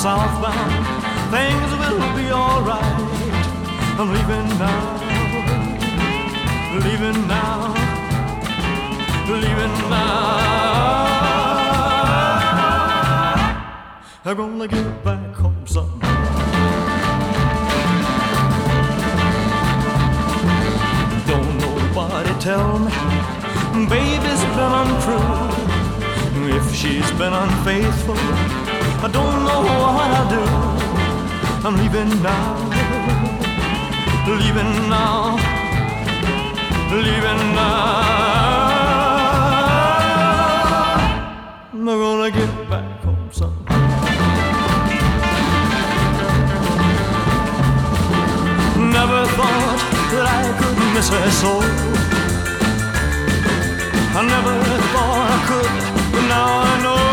southbound, things will be alright. I'm leaving now, leaving now, leaving now. I'm gonna get back home somehow. Don't nobody tell me baby's been untrue. If she's been unfaithful, I don't know what I'll do. I'm leaving now, leaving now, leaving now. I'm gonna get back home somehow. Never thought that I could miss her so. I never thought I could, but now I know.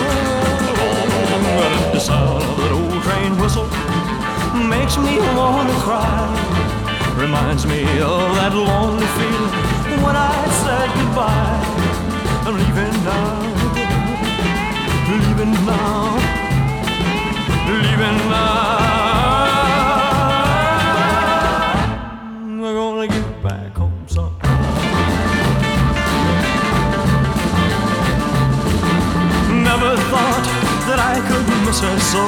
The sound of that old train whistle makes me wanna cry. Reminds me of that lonely feeling when I said goodbye. I'm leaving now, leaving now, leaving now. I'm gonna get back home somehow. Never thought that I could miss her so.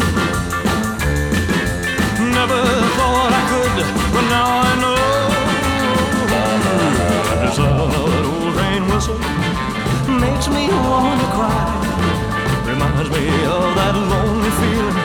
Never thought I could, but now I know. The sound of that old train whistle makes me wanna cry. Reminds me of that lonely feeling